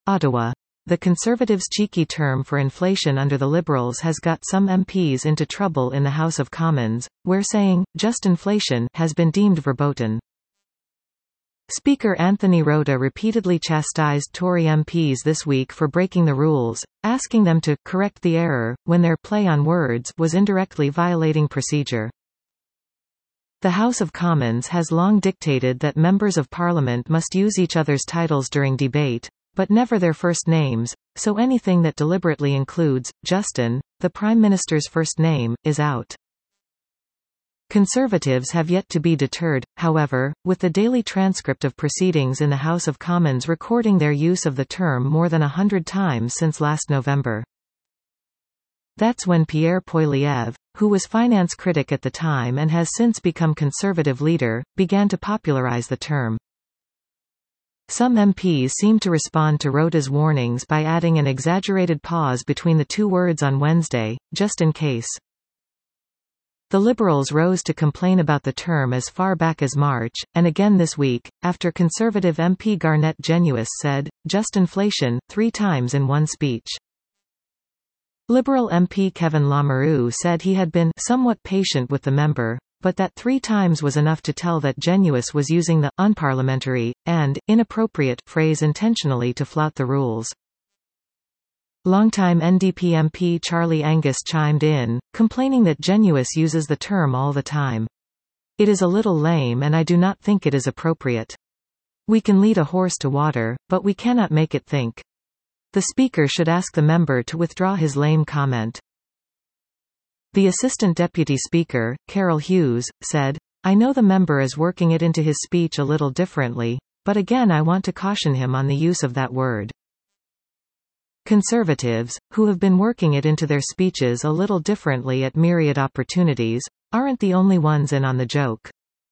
Ottawa. The Conservatives' cheeky term for inflation under the Liberals has got some MPs into trouble in the House of Commons, where saying, "just inflation," has been deemed verboten. Speaker Anthony Rota repeatedly chastised Tory MPs this week for breaking the rules, asking them to correct the error, when their play on words was indirectly violating procedure. The House of Commons has long dictated that members of Parliament must use each other's titles during debate, but never their first names, so anything that deliberately includes Justin, the Prime Minister's first name, is out. Conservatives have yet to be deterred, however, with the daily transcript of proceedings in the House of Commons recording their use of the term more than 100 times since last November. That's when Pierre Poilievre, who was finance critic at the time and has since become Conservative leader, began to popularize the term. Some MPs seem to respond to Rota's warnings by adding an exaggerated pause between the two words on Wednesday, just in case. The Liberals rose to complain about the term as far back as March, and again this week, after Conservative MP Garnett Genuis said, "just inflation," 3 times in one speech. Liberal MP Kevin Lamoureux said he had been somewhat patient with the member, but that 3 times was enough to tell that Genuis was using the unparliamentary and inappropriate phrase intentionally to flout the rules. Longtime NDP MP Charlie Angus chimed in, complaining that Genuis uses the term all the time. "It is a little lame and I do not think it is appropriate. We can lead a horse to water, but we cannot make it think." The Speaker should ask the member to withdraw his lame comment. The Assistant Deputy Speaker, Carol Hughes, said, "I know the member is working it into his speech a little differently, but again I want to caution him on the use of that word." Conservatives, who have been working it into their speeches a little differently at myriad opportunities, aren't the only ones in on the joke.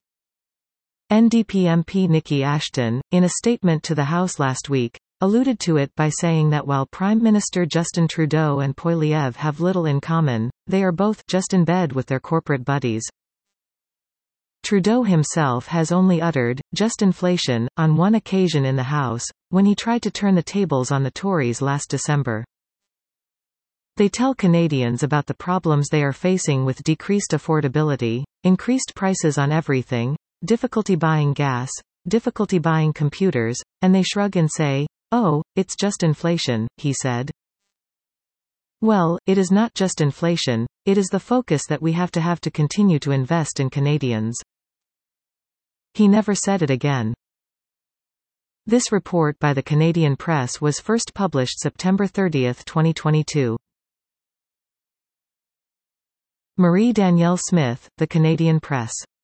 NDP MP Nikki Ashton, in a statement to the House last week, alluded to it by saying that while Prime Minister Justin Trudeau and Poilievre have little in common, they are both just in bed with their corporate buddies. Trudeau himself has only uttered, "just inflation," on one occasion in the House, when he tried to turn the tables on the Tories last December. They tell Canadians about the problems they are facing with decreased affordability, increased prices on everything, difficulty buying gas, difficulty buying computers, and they shrug and say, "Oh, it's just inflation," he said. Well, it is not just inflation, it is the focus that we have to continue to invest in Canadians. He never said it again. This report by the Canadian Press was first published September 30, 2022. Marie Danielle Smith, The Canadian Press.